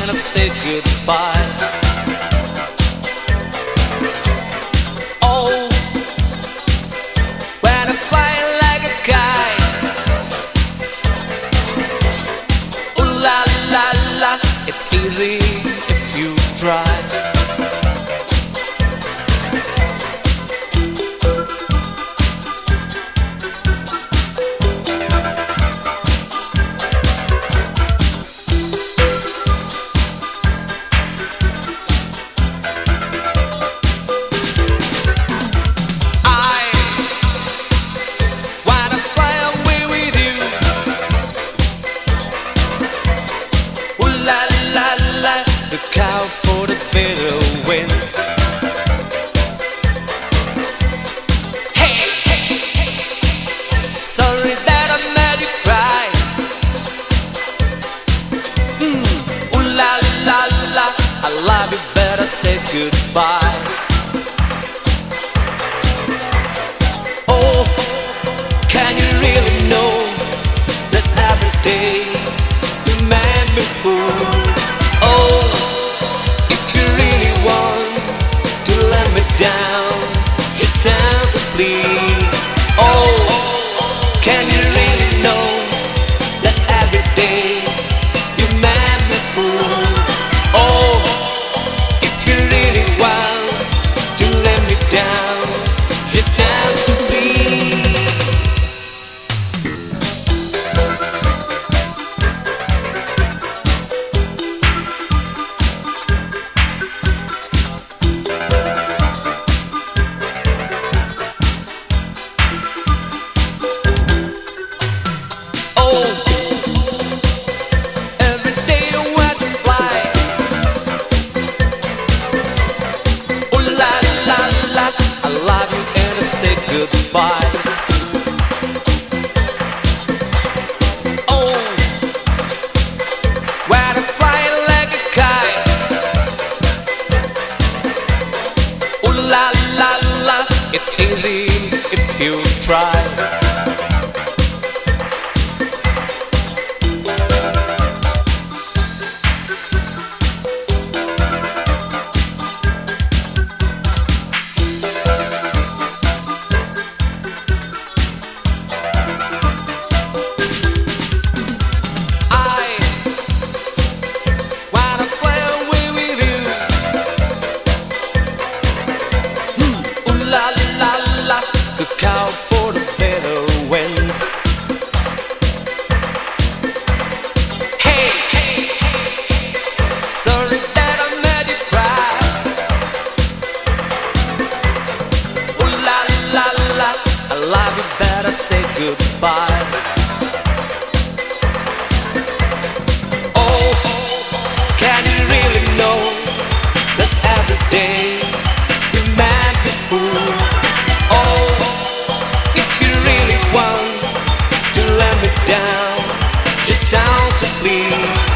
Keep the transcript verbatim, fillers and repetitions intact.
and I say goodbye. Oh, when I fly like a kite, ooh la la la, it's easy if you try. Look out for the bitter winds. Hey, hey, hey, sorry that I made you cry. Mm. Ooh la la la, I love you, better say goodbye. Oh, can you really know that every day you made me fool? Oh, down, you dance and flee. Oh, can you really know that every day you made me fool? Oh, if you really want to let me down, you dance and flee. Goodbye. Oh, when I fly like a kite, ooh la la la, it's easy if you try. Look out for the bitter winds. Hey, hey, hey, sorry that I made you cry. Ooh la la la, I love you, better say goodbye. Oh, can you really know that every day you made me fool? Oh, down, you down so please.